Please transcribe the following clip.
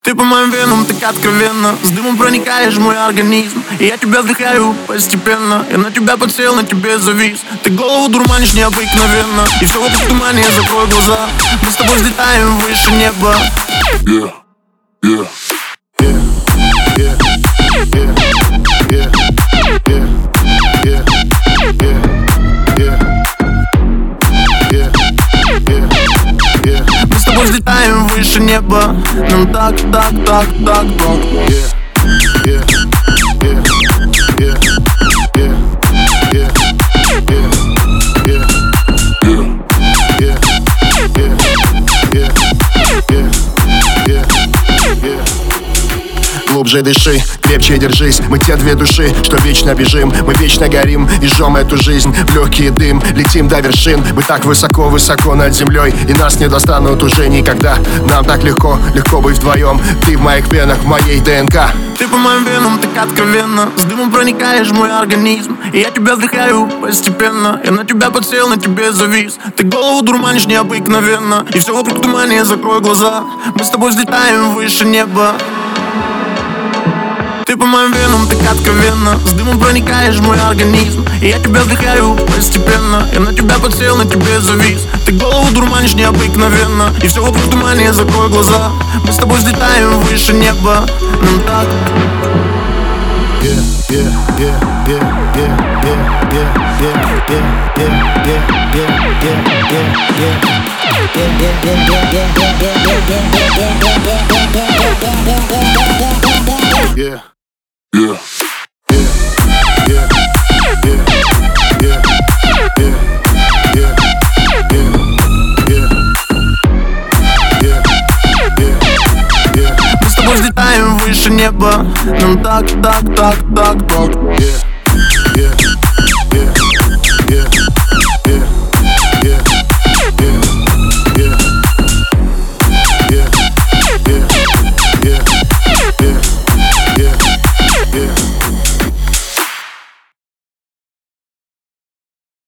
Ты по моим венам так откровенно, с дымом проникаешь в мой организм, и я тебя вдыхаю постепенно. Я на тебя подсел, на тебе завис. Ты голову дурманишь необыкновенно, и все вокруг в тумане, закрой глаза. Мы с тобой взлетаем выше неба. Yeah, yeah, yeah, yeah, yeah, yeah, yeah, yeah, yeah, yeah, yeah. Мы с тобой взлетаем выше неба. Нам так. Yeah, yeah, yeah, yeah, yeah, yeah, Глубже дыши, крепче держись. Мы те две души, что вечно бежим. Мы вечно горим и жжем эту жизнь в легкий дым. Летим до вершин, мы так высоко над землей, и нас не достанут уже никогда. Нам так легко быть вдвоем. Ты в моих венах, в моей ДНК. Ты по моим венам так откровенно, с дымом проникаешь в мой организм, и я тебя вдыхаю постепенно. Я на тебя подсел, на тебе завис. Ты голову дурманишь необыкновенно, и все вокруг в тумане, закрой глаза. Мы с тобой взлетаем выше неба. Ты по моим венам так откровенно, с дымом проникаешь в мой организм, и я тебя вдыхаю постепенно. Я на тебя подсел, на тебе завис. Ты голову дурманишь необыкновенно, и все вокруг в тумане, закрой глаза. Мы с тобой взлетаем выше неба. Нам так. Yeah, yeah, yeah, yeah, yeah, yeah, yeah, yeah, yeah, yeah, yeah. Мы с тобой взлетаем выше неба. Нам так. Yeah.